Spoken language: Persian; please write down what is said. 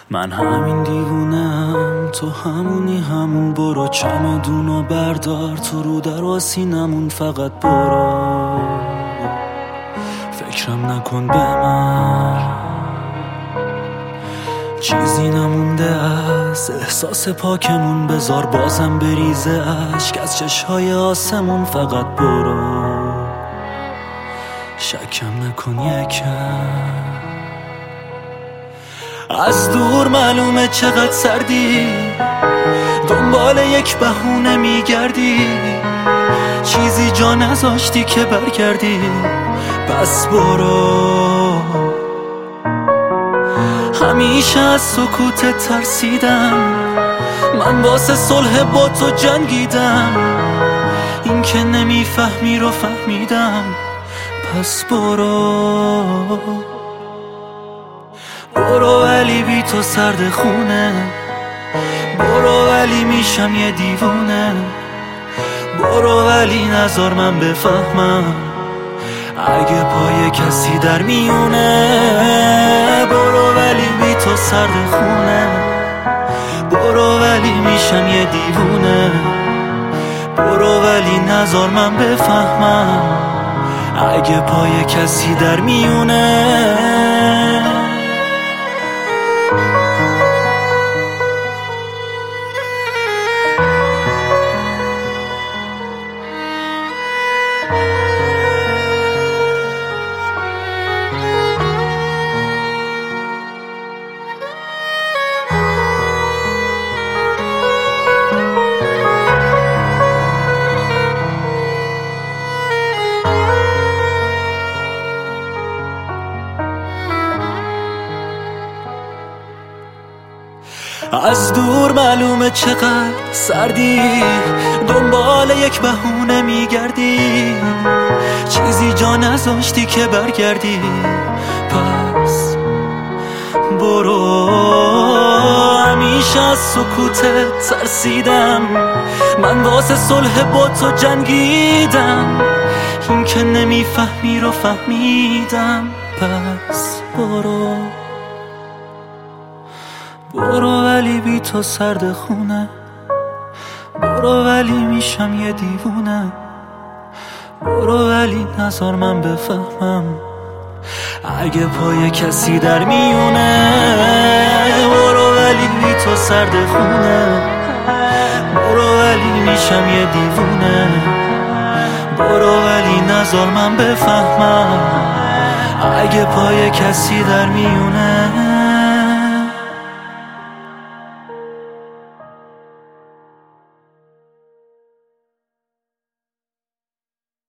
من همین دیوونم، تو همونی، همون. برو چمدونو بردار، تو رو در آسینمون فقط برو. فکرم نکن به من، چیزی نمونده از احساس پاکمون. بذار بازم بریزه اشک از چشهای آسمون، فقط برو. شکم نکن یکم، از دور معلومه چقدر سردی، دنبال یک بهونه میگردی. چیزی جا نذاشتی که برگردی، پس برو. همیشه از سکوتت ترسیدم، من واسه صلح با تو جنگیدم. این که نمیفهمی رو فهمیدم، پس برو. برو ولی بی تو سرد خونه، برو ولی میشم یه دیوونه. برو ولی نذار من بفهمم اگه پای کسی در میونه. برو ولی بی تو سرد خونه، برو ولی میشم یه دیوونه. برو ولی نذار من بفهمم اگه پای کسی در میونه. از دور معلومه چقدر سردی، دنبال یک بهونه میگردی. چیزی جا نذاشتی که برگردی، پس برو. همیشه از سکوتت ترسیدم، من واسه صلح با تو جنگیدم. این که نمیفهمی رو فهمیدم، پس برو. برو ولی بی تو سرد خونه، برو ولی میشم یه دیوونه. برو ولی نذار من بفهمم اگه پای کسی در میونه. برو ولی بی تو سرد خونه، برو ولی میشم یه دیوونه. برو ولی نذار من بفهمم اگه پای کسی در میونه.